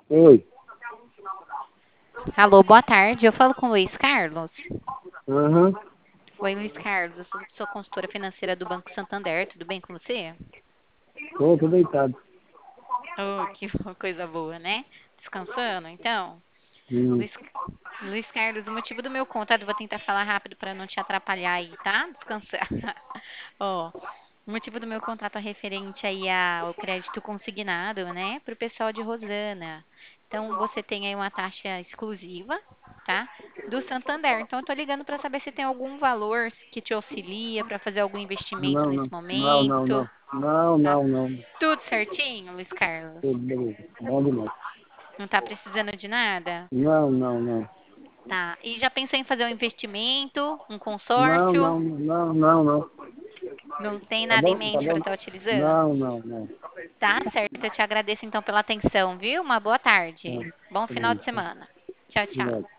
Oi. Alô, boa tarde. Eu falo com o Luiz Carlos. Aham. Oi, Luiz Carlos. Eu sou consultora financeira do Banco Santander. Tudo bem com você? Tô deitado. Oh, que coisa boa, né? Descansando, então? Hum. Luiz, Luiz Carlos, o motivo do meu contato, eu vou tentar falar rápido para não te atrapalhar aí, tá? Descansar. Ó, o motivo do meu contato é referente aí ao crédito consignado, né, para o pessoal de Rosana. Então, você tem aí uma taxa exclusiva, tá, do Santander. Então, eu tô ligando para saber se tem algum valor que te auxilia para fazer algum investimento Não, nesse não. Não, não, momento. não. Não, Tá não, não. tudo certinho, Luiz Carlos? Tudo beleza. Bom demais. Não tá precisando de nada? Não, não, não. Tá. E já pensou em fazer um investimento, um Não, consórcio? não, não, não, não. Não tem Tá nada em bom? Tá mente para bom? estar utilizando? Não, não, não. Tá certo, eu te agradeço então pela atenção, viu? Uma boa Não. tarde. Bom Tá final bom. de semana. Tchau, tchau. Obrigado.